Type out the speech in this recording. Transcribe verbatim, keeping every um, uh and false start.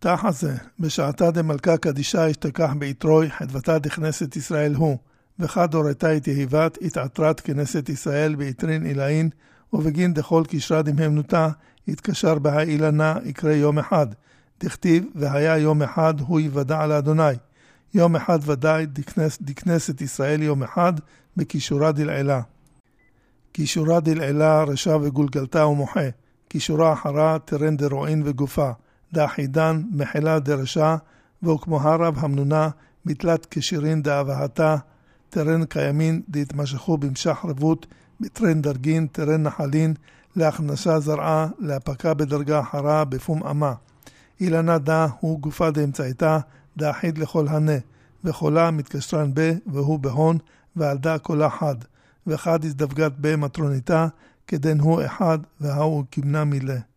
תחזה, בשעתה דמלכה קדישה השתכח ביתרוי, חדוותה דכנסת ישראל הוא, וחד הורתה את יהיבת, התעטרת כנסת ישראל ביתרין אילאין, ובגין דכל קשרה דמהמנותה, התקשר בה אילנה יקרא יום אחד. דכתיב, והיה יום אחד הוא יוודע לאדוני. יום אחד ודאי דכנס, דכנסת ישראל יום אחד, בכישורה דלעילה. כישורה דלעילה רשע וגולגלתה ומוחה. כישורה אחרה תרן דרועין וגופה. דאחידן מחילה דרשע, וכמו הרב המנונה, בתלת כשירין דאבהתה, תרן קיימין דהתמשכו במשך רבות, בתרן דרגין, תרן נחלין, להכנסה זרעה, להפקה בדרגה אחרה, בפום אמה. אילנה דה הוא גופה דאמצעיתה, דאחיד לכל הנה, וחולה מתקשרן ב, והוא בהון, ועל דה כל אחד, וחד הזדווגת במטרוניתה, כדן הוא אחד, והוא כמנה מילה.